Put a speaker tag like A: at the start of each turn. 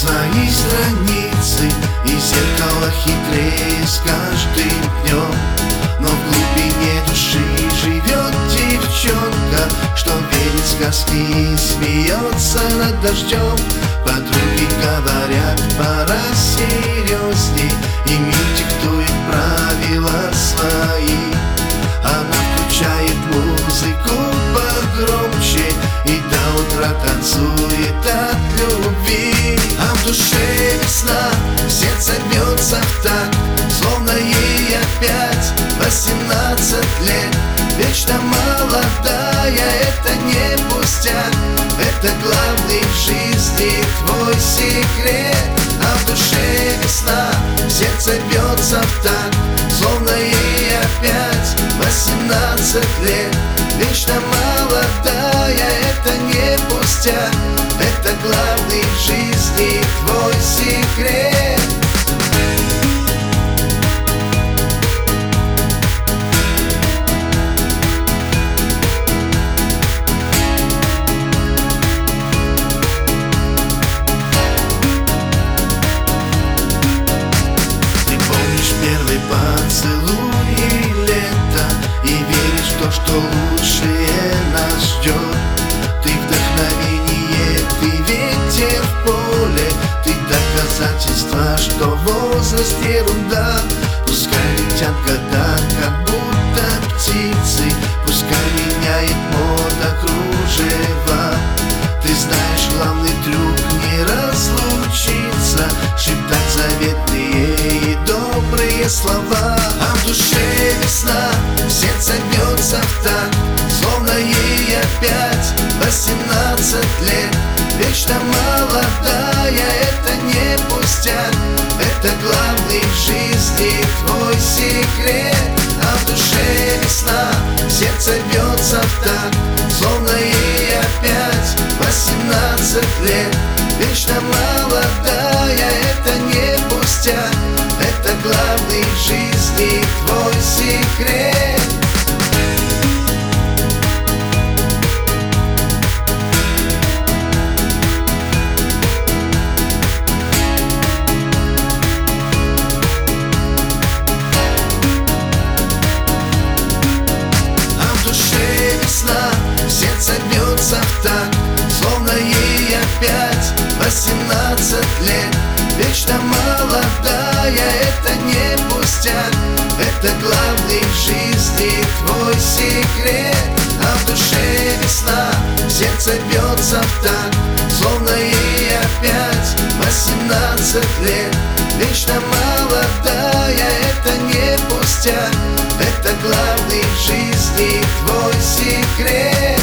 A: свои страницы, и зеркало хитрее с каждым днем. Но в глубине души живет девчонка, что верит в сказки и смеется над дождем. Подруги говорят, пора серьезней, и мир диктует правила свои. Она включает музыку погромче и до утра танцует от любви. А в душе весна, сердце бьется в такт, словно ей опять 18 лет. Вечно молодая, это не пустяк, это главный в жизни твой секрет. А в душе весна, сердце бьется в такт, словно ей опять 18 лет. Вечно молодая, это не пустяк, это главный в жизни твой секрет. Первый поцелуй и лето, и веришь в то, что лучшее нас ждет. Ты вдохновение, ты ветер в поле, ты доказательство, что возраст ерунда. Пускай летят года, как будто птицы, пускай меняет мода кружева. Ты знаешь, главный трюк не разлучиться, шептать заветные и добрые слова. А в душе весна, сердце бьется в такт, словно ей опять 18 лет. Вечно молодая, это не пустяк, это главный в жизни твой секрет. А в душе весна, сердце бьется в такт, словно ей опять 18 лет. Вечно молодая, это не пустяк, это главный в жизни твой секрет. А в душе весна, сердце бьется в такт, словно ей опять 18 лет. Вечно молодая, это не пустяк, это главный в жизни твой секрет. А в душе весна, сердце бьется в такт, словно ей опять 18 лет. Вечно молодая, это не пустяк, это главный в жизни твой секрет.